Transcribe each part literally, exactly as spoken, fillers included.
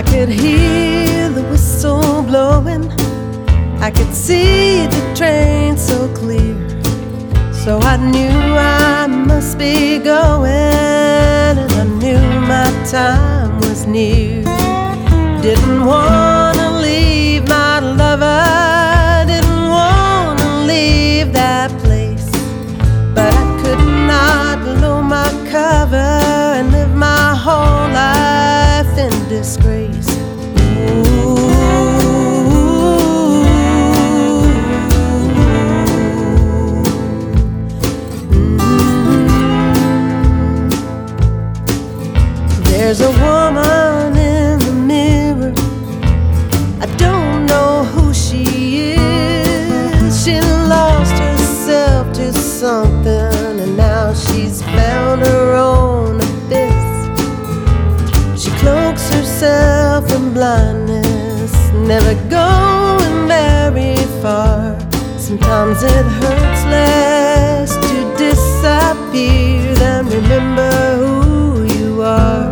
could hear the whistle blowing, I could see the train so clear. So I knew I must be going, and I knew my time was near. Didn't wanna leave my lover, didn't wanna leave that place, but I could not blow my cover and live my whole life in disgrace. Ooh. There's a woman in the mirror, I don't know who she is. She lost herself to something, and now she's found her own abyss. She cloaks herself in blindness, never going very far. Sometimes it hurts less to disappear than remember who you are.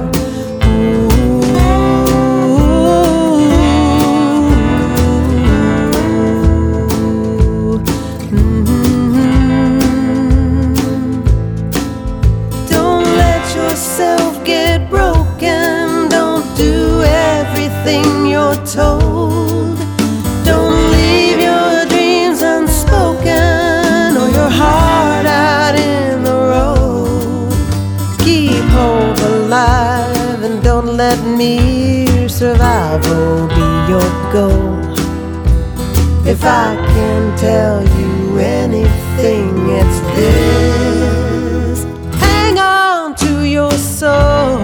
Get broken, don't do everything you're told. Don't leave your dreams unspoken or your heart out in the road. Keep hope alive and don't let mere survival be your goal. If I can tell you anything, it's this: hang on to your soul.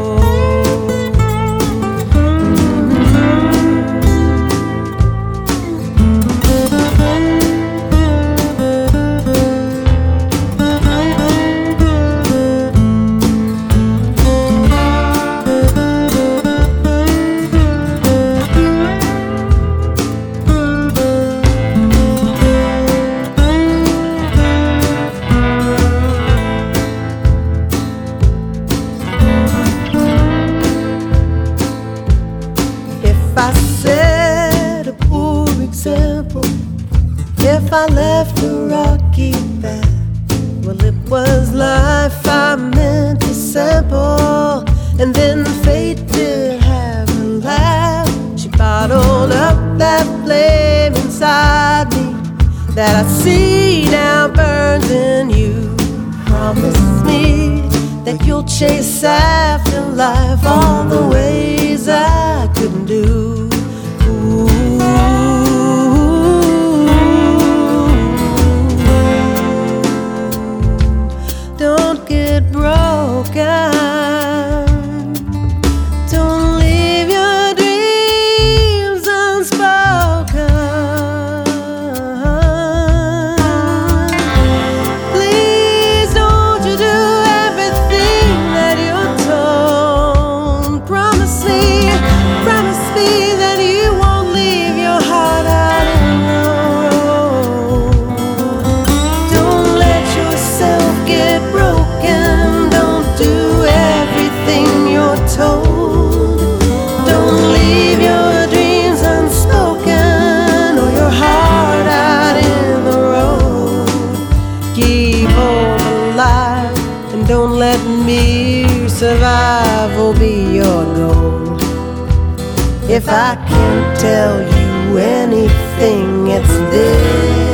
If I left a rocky path, well, it was life I meant to sample, and then fate did have her laugh. She bottled up that flame inside me that I see now burns in you. Promise me that you'll chase after life all the ways I couldn't do. Don't get broken. Don't leave your dreams unspoken. Please don't you do everything that you're told. Promise me, promise me that you won't leave your heart out in the road. Don't let yourself get broken, don't do everything you're told. Don't leave your dreams unspoken or your heart out in the road. Keep hope alive and don't let mere survival be your goal. If I can tell you anything, it's this: